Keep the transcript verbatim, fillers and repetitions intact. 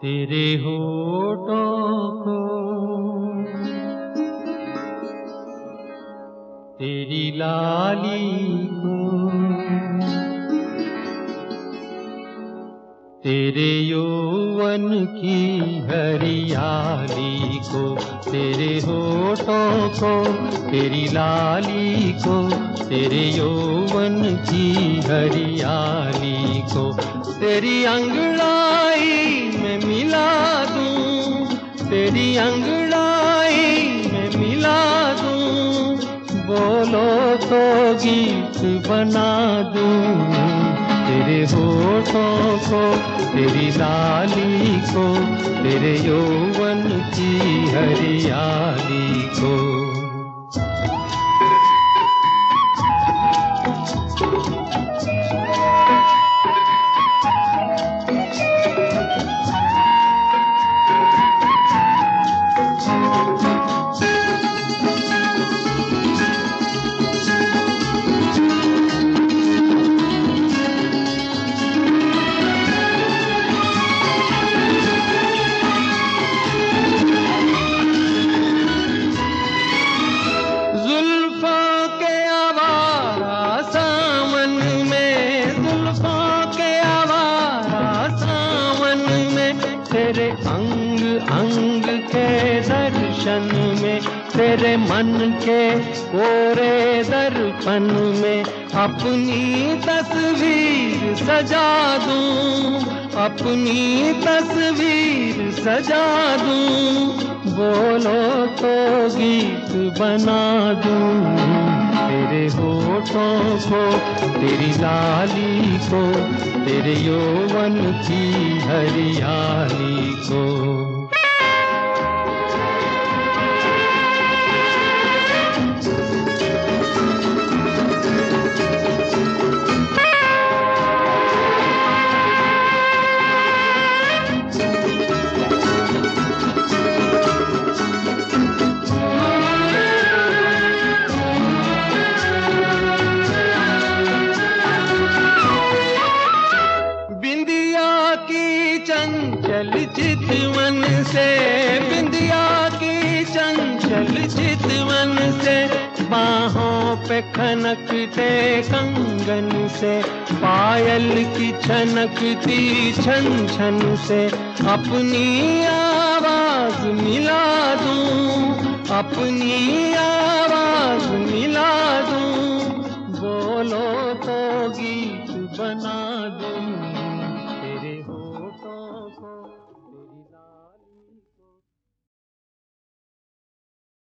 तेरे होठों को, तेरी लाली को, तेरे यौवन की हरियाली को, तेरे होठों को, तेरी लाली को, तेरे यौवन की हरियाली को, तेरी अंगड़ाई में मिला दूं, तेरी अंगड़ाई में मिला दूं, बोलो तो गीत बना दूं। तेरे होठों को, तेरी लाली को, तेरे यौवन की हरियाली को। तेरे अंग अंग के दर्शन में, तेरे मन के कोरे दर्पण में अपनी तस्वीर सजा दूं, अपनी तस्वीर सजा दूं, बोलो तो गीत बना दूं। तेरे होठों को, तेरी लाली को, तेरे यौवन की हरियाली को। चंचल चितवन से, बिंदिया की चंचल चितवन से, बाहों पे खनकते कंगन से, पायल की छनकती छन छन से, अपनी आवाज मिला दूं, अपनी आवाज मिला दूं, बोलो तो गीत बना दूं।